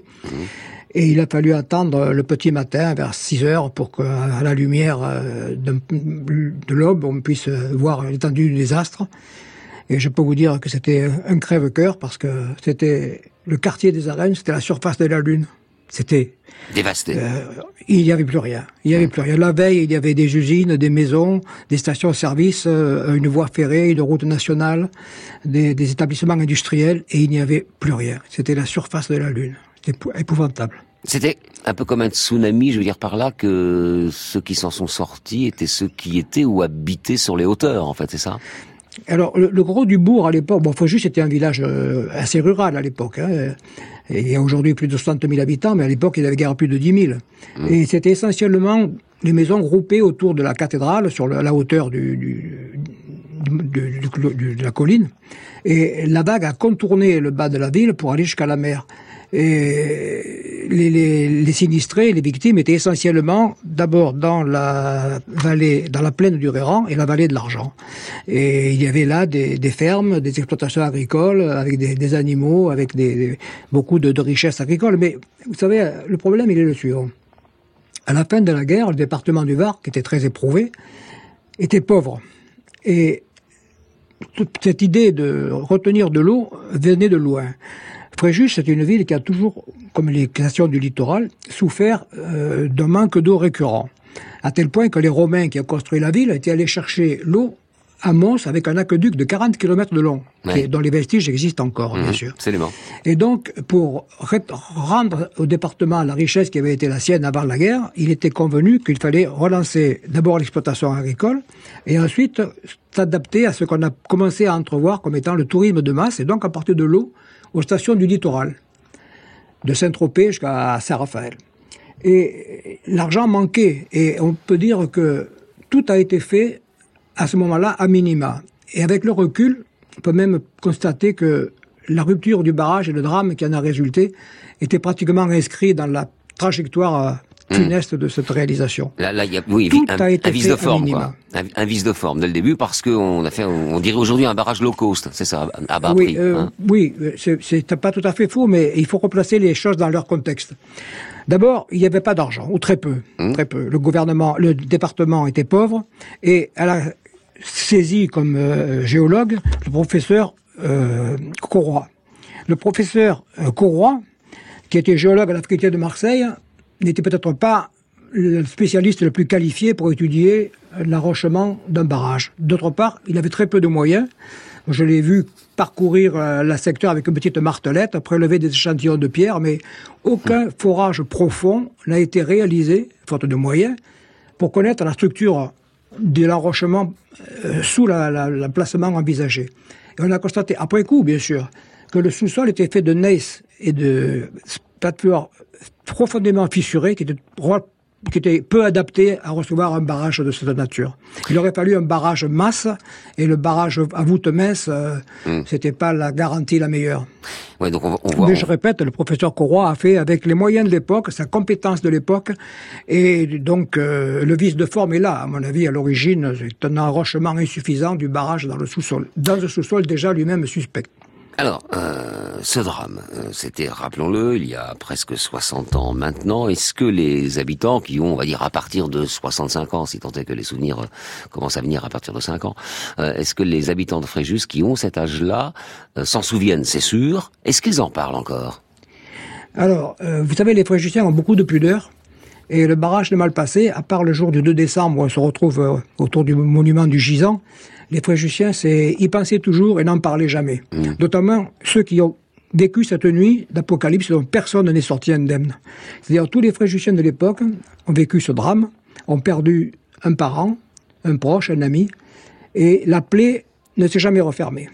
Et il a fallu attendre le petit matin, vers 6 heures, pour qu'à la lumière de l'aube, on puisse voir l'étendue du désastre. Et je peux vous dire que c'était un crève-cœur, parce que c'était le quartier des arènes, c'était la surface de la Lune. C'était dévasté. Il n'y avait plus rien. Il n'y avait plus rien. La veille, il y avait des usines, des maisons, des stations-service, une voie ferrée, une route nationale, des établissements industriels, et il n'y avait plus rien. C'était la surface de la Lune. C'était épouvantable. C'était un peu comme un tsunami, je veux dire par là que ceux qui s'en sont sortis étaient ceux qui étaient ou habitaient sur les hauteurs, en fait, c'est ça? Alors, le gros du bourg à l'époque, Fréjus c'était un village assez rural à l'époque, hein. Et il y a aujourd'hui plus de 60 000 habitants, mais à l'époque, il y avait guère plus de 10 000. Et c'était essentiellement les maisons groupées autour de la cathédrale, sur la hauteur de la colline. Et la vague a contourné le bas de la ville pour aller jusqu'à la mer. Et les sinistrés, les victimes étaient essentiellement d'abord dans la vallée, dans la plaine du Réran et la vallée de l'Argent. Et il y avait là des fermes, des exploitations agricoles avec des animaux, avec beaucoup de richesses agricoles. Mais vous savez, le problème il est le suivant. À la fin de la guerre, le département du Var, qui était très éprouvé, était pauvre. Et toute cette idée de retenir de l'eau venait de loin. Fréjus, c'est une ville qui a toujours, comme les stations du littoral, souffert d'un manque d'eau récurrent. À tel point que les Romains qui ont construit la ville étaient allés chercher l'eau à Mons avec un aqueduc de 40 km de long, dont les vestiges existent encore, bien sûr. Absolument. Et donc, pour rendre au département la richesse qui avait été la sienne avant la guerre, il était convenu qu'il fallait relancer d'abord l'exploitation agricole et ensuite s'adapter à ce qu'on a commencé à entrevoir comme étant le tourisme de masse, et donc à partir de l'eau aux stations du littoral, de Saint-Tropez jusqu'à Saint-Raphaël. Et l'argent manquait, et on peut dire que tout a été fait à ce moment-là, à minima. Et avec le recul, on peut même constater que la rupture du barrage et le drame qui en a résulté était pratiquement inscrit dans la trajectoire funeste de cette réalisation. Là, il y a, oui, un vice de forme, quoi. Un vice de forme dès le début, parce qu'on a fait, on dirait aujourd'hui un barrage low cost, c'est ça, à bas prix. Oui, c'est pas tout à fait faux, mais il faut replacer les choses dans leur contexte. D'abord, il n'y avait pas d'argent, ou très peu, très peu. Le département était pauvre, et elle a saisi comme géologue le professeur Corroy. Le professeur Corroy, qui était géologue à la faculté de Marseille, n'était peut-être pas le spécialiste le plus qualifié pour étudier l'enrochement d'un barrage. D'autre part, il avait très peu de moyens. Je l'ai vu parcourir le secteur avec une petite martelette, prélever des échantillons de pierre, mais aucun forage profond n'a été réalisé, faute de moyens, pour connaître la structure de l'enrochement sous l'emplacement envisagé. Et on a constaté, après coup bien sûr, que le sous-sol était fait de gneiss et de plateformes profondément fissurées qui étaient peu adaptées à recevoir un barrage de cette nature. Il aurait fallu un barrage masse, et le barrage à voûte mince, c'était pas la garantie la meilleure. Ouais, donc on voit. Mais je répète, le professeur Corroy a fait avec les moyens de l'époque, sa compétence de l'époque, et donc le vice de forme est là, à mon avis, à l'origine, c'est un enrochement insuffisant du barrage dans le sous-sol. Dans le sous-sol déjà lui-même suspect. Alors, ce drame, c'était, rappelons-le, il y a presque 60 ans maintenant. Est-ce que les habitants qui ont, on va dire, à partir de 65 ans, si tant est que les souvenirs commencent à venir à partir de 5 ans, est-ce que les habitants de Fréjus qui ont cet âge-là s'en souviennent, c'est sûr? Est-ce qu'ils en parlent encore? Alors, vous savez, les Fréjusiens ont beaucoup de pudeur. Et le barrage de Malpassé, à part le jour du 2 décembre où on se retrouve autour du monument du gisant, les Fréjusiens y pensaient toujours et n'en parlaient jamais. Notamment ceux qui ont vécu cette nuit d'apocalypse dont personne n'est sorti indemne. C'est-à-dire tous les Fréjusiens de l'époque ont vécu ce drame, ont perdu un parent, un proche, un ami, et la plaie ne s'est jamais refermée.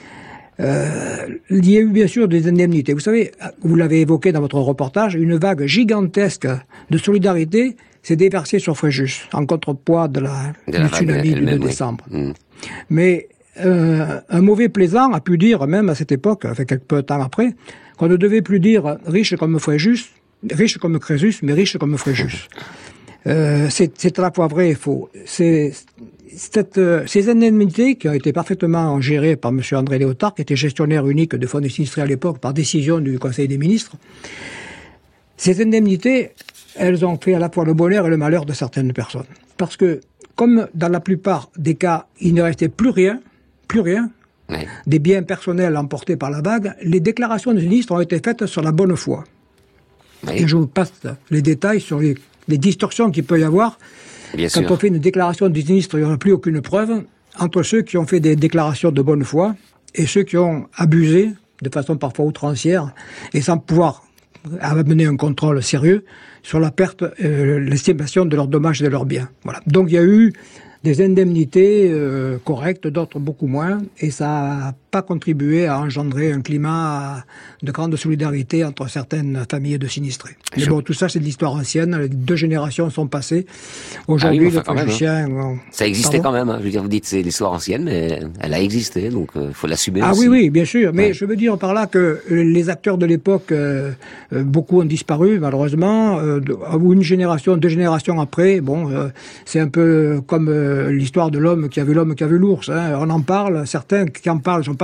Il y a eu bien sûr des indemnités. Vous savez, vous l'avez évoqué dans votre reportage, une vague gigantesque de solidarité s'est déversée sur Fréjus, en contrepoids du tsunami du 2 décembre. Mais un mauvais plaisant a pu dire, même à cette époque, enfin quelques peu de temps après, qu'on ne devait plus dire riche comme Fréjus, riche comme Crésus, mais riche comme Fréjus. C'est à la fois vrai et faux. Ces indemnités qui ont été parfaitement gérées par M. André Léotard, qui était gestionnaire unique de fonds de sinistrés à l'époque par décision du Conseil des ministres, ces indemnités, elles ont fait à la fois le bonheur et le malheur de certaines personnes. Parce que, comme dans la plupart des cas, il ne restait plus rien, des biens personnels emportés par la vague, les déclarations de sinistres ont été faites sur la bonne foi. Et je vous passe les détails sur les distorsions qu'il peut y avoir. Quand on fait une déclaration de sinistre, il n'y a plus aucune preuve entre ceux qui ont fait des déclarations de bonne foi et ceux qui ont abusé, de façon parfois outrancière, et sans pouvoir amener un contrôle sérieux sur la perte, l'estimation de leurs dommages et de leurs biens. Voilà. Donc il y a eu des indemnités correctes, d'autres beaucoup moins, et ça n'a pas contribué à engendrer un climat de grande solidarité entre certaines familles de sinistrés. Mais bon, tout ça c'est de l'histoire ancienne, les 2 générations sont passées. Aujourd'hui, les Fréjusiens... Ça existait quand même, hein. Je veux dire, vous dites c'est l'histoire ancienne, mais elle a existé, donc il faut l'assumer aussi. Ah oui, oui, bien sûr, mais je veux dire par là que les acteurs de l'époque, beaucoup ont disparu, malheureusement, une génération, 2 générations après, bon, c'est un peu comme l'histoire de l'homme qui a vu l'ours, hein. On en parle, certains qui en parlent ne sont pas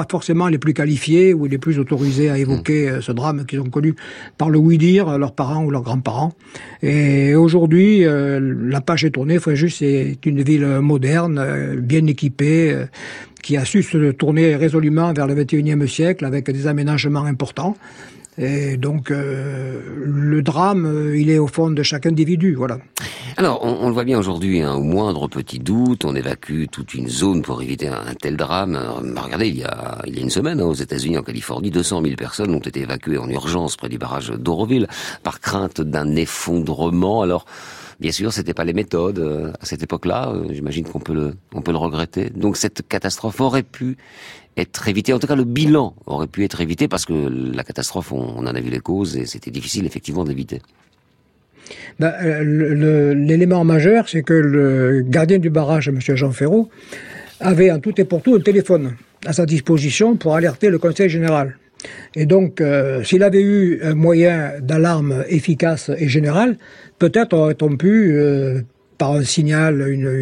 pas forcément les plus qualifiés ou les plus autorisés à évoquer ce drame qu'ils ont connu par le oui-dire, leurs parents ou leurs grands-parents. Et aujourd'hui, la page est tournée. Fréjus est une ville moderne, bien équipée, qui a su se tourner résolument vers le XXIe siècle avec des aménagements importants. Et donc, le drame, il est au fond de chaque individu, voilà. Alors, on le voit bien aujourd'hui, au moindre petit doute, on évacue toute une zone pour éviter un tel drame. Regardez, il y a une semaine, aux États-Unis, en Californie, 200 000 personnes ont été évacuées en urgence près du barrage d'Oroville par crainte d'un effondrement. Alors, bien sûr, c'était pas les méthodes à cette époque-là. J'imagine qu'on peut le regretter. Donc, cette catastrophe aurait pu être évité. En tout cas, le bilan aurait pu être évité parce que la catastrophe, on en a vu les causes et c'était difficile effectivement d'éviter. L'élément majeur, c'est que le gardien du barrage, M. Jean Ferraud, avait en tout et pour tout un téléphone à sa disposition pour alerter le conseil général. Et donc, s'il avait eu un moyen d'alarme efficace et général, peut-être aurait-on pu, par un signal,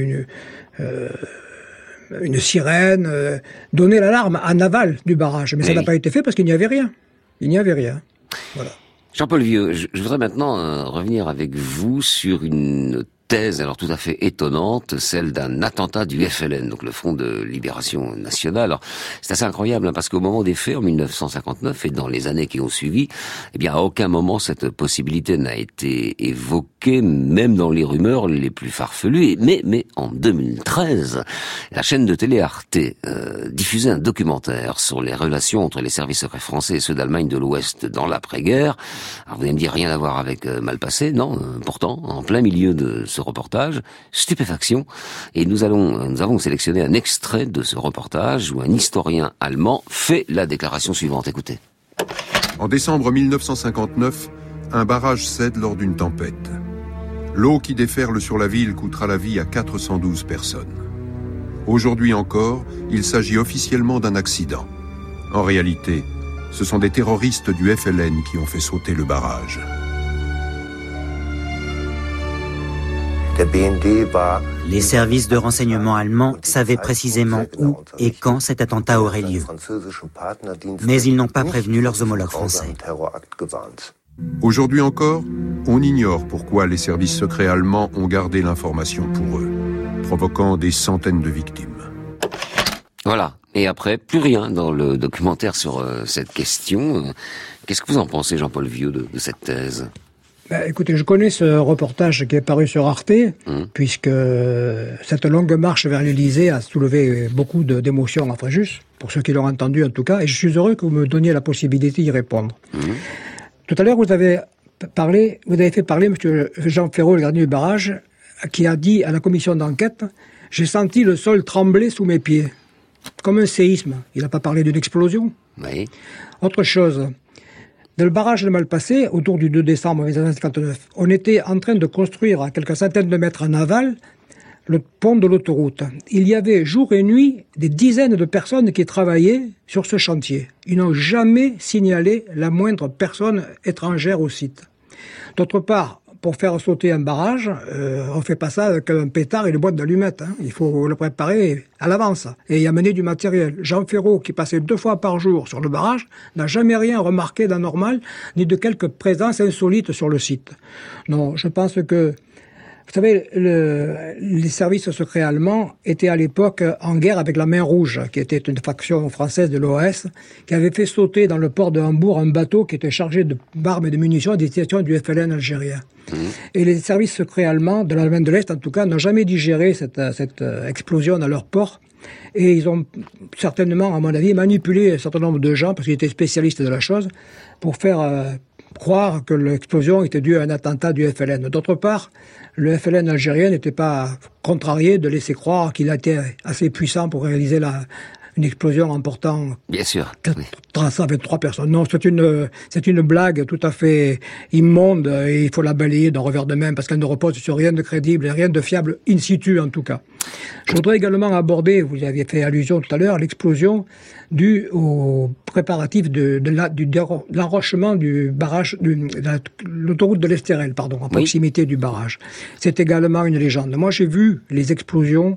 une sirène, donner l'alarme en aval du barrage. Mais ça n'a pas été fait parce qu'il n'y avait rien. Il n'y avait rien. Voilà. Jean-Paul Vieux, je voudrais maintenant revenir avec vous sur une thèse alors tout à fait étonnante, celle d'un attentat du FLN, donc le Front de Libération Nationale. Alors, c'est assez incroyable parce qu'au moment des faits, en 1959 et dans les années qui ont suivi, eh bien, à aucun moment cette possibilité n'a été évoquée, même dans les rumeurs les plus farfelues. Mais en 2013, la chaîne de télé Arte diffusait un documentaire sur les relations entre les services secrets français et ceux d'Allemagne de l'Ouest dans l'après-guerre. Alors, vous allez me dire rien à voir avec Malpassé, non, pourtant, en plein milieu de ce reportage, stupéfaction, et nous avons sélectionné un extrait de ce reportage où un historien allemand fait la déclaration suivante. Écoutez. En décembre 1959, un barrage cède lors d'une tempête. L'eau qui déferle sur la ville coûtera la vie à 412 personnes. Aujourd'hui encore, il s'agit officiellement d'un accident. En réalité, ce sont des terroristes du FLN qui ont fait sauter le barrage. Les services de renseignement allemands savaient précisément où et quand cet attentat aurait lieu. Mais ils n'ont pas prévenu leurs homologues français. Aujourd'hui encore, on ignore pourquoi les services secrets allemands ont gardé l'information pour eux, provoquant des centaines de victimes. Voilà. Et après, plus rien dans le documentaire sur cette question. Qu'est-ce que vous en pensez, Jean-Paul Vieux, de cette thèse ? Écoutez, je connais ce reportage qui est paru sur Arte, puisque cette longue marche vers l'Élysée a soulevé beaucoup d'émotions à Fréjus, pour ceux qui l'ont entendu en tout cas, et je suis heureux que vous me donniez la possibilité d'y répondre. Tout à l'heure, vous avez fait parler M. Jean Ferraud, le gardien du barrage, qui a dit à la commission d'enquête « J'ai senti le sol trembler sous mes pieds », comme un séisme. Il n'a pas parlé d'une explosion. Oui. Autre chose... Dans le barrage de Malpassé, autour du 2 décembre 1959, on était en train de construire à quelques centaines de mètres en aval le pont de l'autoroute. Il y avait jour et nuit des dizaines de personnes qui travaillaient sur ce chantier. Ils n'ont jamais signalé la moindre personne étrangère au site. D'autre part, pour faire sauter un barrage, on fait pas ça avec un pétard et une boîte d'allumettes. Il faut le préparer à l'avance et y amener du matériel. Jean Ferraud, qui passait 2 fois par jour sur le barrage, n'a jamais rien remarqué d'anormal, ni de quelque présence insolite sur le site. Non, je pense que... Vous savez, les services secrets allemands étaient à l'époque en guerre avec la Main Rouge, qui était une faction française de l'OAS, qui avait fait sauter dans le port de Hambourg un bateau qui était chargé d'armes et de munitions à destination du FLN algérien. Et les services secrets allemands, de l'Allemagne de l'Est en tout cas, n'ont jamais digéré cette explosion dans leur port. Et ils ont certainement, à mon avis, manipulé un certain nombre de gens, parce qu'ils étaient spécialistes de la chose, pour faire croire que l'explosion était due à un attentat du FLN. D'autre part, le FLN algérien n'était pas contrarié de laisser croire qu'il était assez puissant pour réaliser une explosion emportant... Bien sûr. 323 personnes. Non, c'est une blague tout à fait immonde et il faut la balayer d'un revers de main parce qu'elle ne repose sur rien de crédible et rien de fiable in situ en tout cas. Je voudrais également aborder, vous y aviez fait allusion tout à l'heure, l'explosion due au préparatif de l'enrochement du barrage, l'autoroute de l'Estérel, en proximité du barrage. C'est également une légende. Moi, j'ai vu les explosions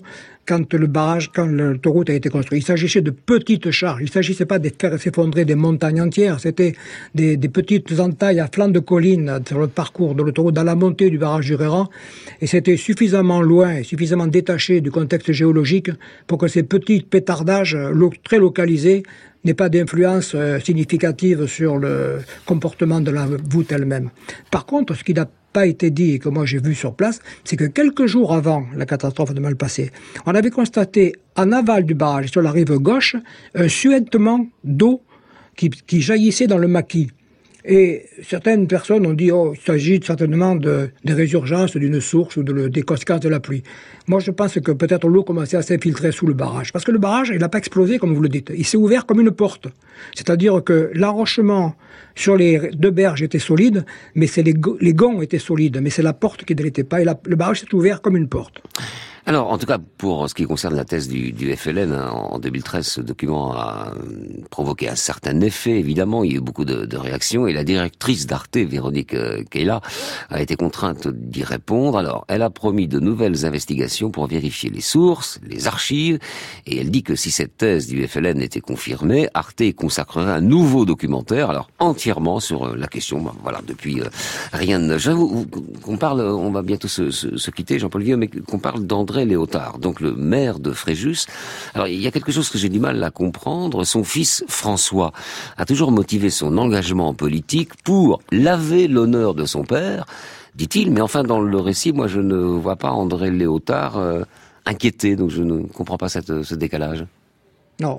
quand l'autoroute a été construite. Il s'agissait de petites charges. Il ne s'agissait pas de faire s'effondrer des montagnes entières. C'était des petites entailles à flanc de colline sur le parcours de l'autoroute, dans la montée du barrage du Réran. Et c'était suffisamment loin, suffisamment détaché du contexte géologique pour que ces petits pétardages très localisés n'aient pas d'influence significative sur le comportement de la voûte elle-même. Par contre, ce qui n'a pas été dit et que moi j'ai vu sur place, c'est que quelques jours avant la catastrophe de Malpasset, on avait constaté en aval du barrage, sur la rive gauche, un suintement d'eau qui jaillissait dans le maquis. Et certaines personnes ont dit, il s'agit certainement de résurgence d'une source ou des conséquences de la pluie. Moi, je pense que peut-être l'eau commençait à s'infiltrer sous le barrage. Parce que le barrage, il n'a pas explosé, comme vous le dites. Il s'est ouvert comme une porte. C'est-à-dire que l'enrochement sur les deux berges était solide, mais les gonds étaient solides, mais c'est la porte qui ne l'était pas. Et le barrage s'est ouvert comme une porte. Alors, en tout cas, pour ce qui concerne la thèse du FLN, en 2013, ce document a provoqué un certain effet, évidemment. Il y a eu beaucoup de réactions, et la directrice d'Arte, Véronique Keila, a été contrainte d'y répondre. Alors, elle a promis de nouvelles investigations pour vérifier les sources, les archives, et elle dit que si cette thèse du FLN était confirmée, Arte consacrerait un nouveau documentaire, alors entièrement sur la question. Voilà, depuis rien de neuf. J'avoue qu'on parle, on va bientôt se quitter, Jean-Paul Vieux, mais qu'on parle d'André Léotard, donc le maire de Fréjus. Alors, il y a quelque chose que j'ai du mal à comprendre. Son fils, François, a toujours motivé son engagement politique pour laver l'honneur de son père, dit-il, mais enfin, dans le récit, moi, je ne vois pas André Léotard inquiété, donc je ne comprends pas ce décalage. Non,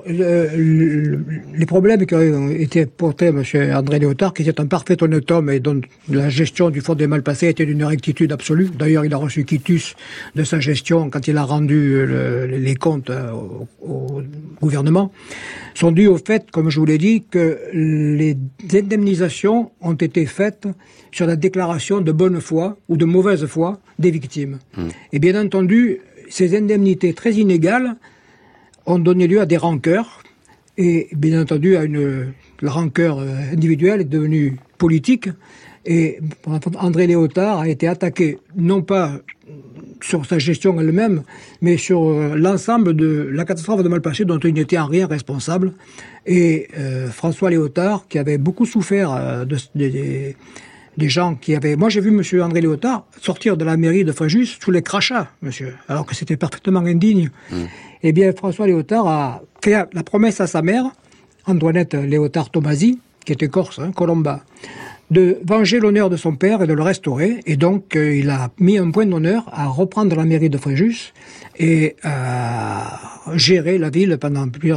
les problèmes qui ont été portés à M. André Léotard, qui était un parfait honnête homme et dont la gestion du fonds des Malpasset était d'une rectitude absolue. D'ailleurs, il a reçu quitus de sa gestion quand il a rendu les comptes au gouvernement, sont dus au fait, comme je vous l'ai dit, que les indemnisations ont été faites sur la déclaration de bonne foi ou de mauvaise foi des victimes. Et bien entendu, ces indemnités très inégales ont donné lieu à des rancœurs, et bien entendu la rancœur individuelle est devenue politique, et André Léotard a été attaqué non pas sur sa gestion elle-même, mais sur l'ensemble de la catastrophe de Malpasset dont il n'était en rien responsable, et François Léotard, qui avait beaucoup souffert des gens qui avaient... Moi, j'ai vu M. André Léotard sortir de la mairie de Fréjus sous les crachats, monsieur, alors que c'était parfaitement indigne. Eh bien, François Léotard a fait la promesse à sa mère, Antoinette Léotard-Tomasi, qui était corse, Colomba, de venger l'honneur de son père et de le restaurer. Et donc, il a mis un point d'honneur à reprendre la mairie de Fréjus et à gérer la ville pendant plus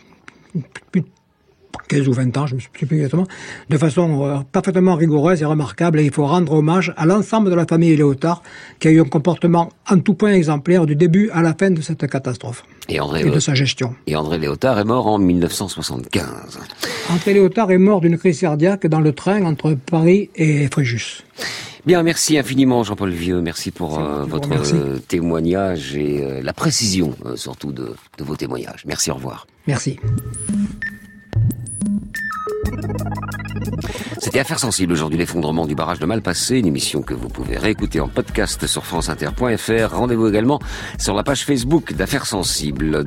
15 ou 20 ans, je ne sais plus exactement, de façon parfaitement rigoureuse et remarquable. Et il faut rendre hommage à l'ensemble de la famille Léotard, qui a eu un comportement en tout point exemplaire du début à la fin de cette catastrophe et de sa gestion. Et André Léotard est mort en 1975. André Léotard est mort d'une crise cardiaque dans le train entre Paris et Fréjus. Bien, merci infiniment Jean-Paul Vieux, merci pour votre témoignage et la précision surtout de vos témoignages. Merci, au revoir. Merci. C'était Affaires sensibles aujourd'hui, l'effondrement du barrage de Malpasset, une émission que vous pouvez réécouter en podcast sur franceinter.fr. Rendez-vous également sur la page Facebook d'Affaires sensibles.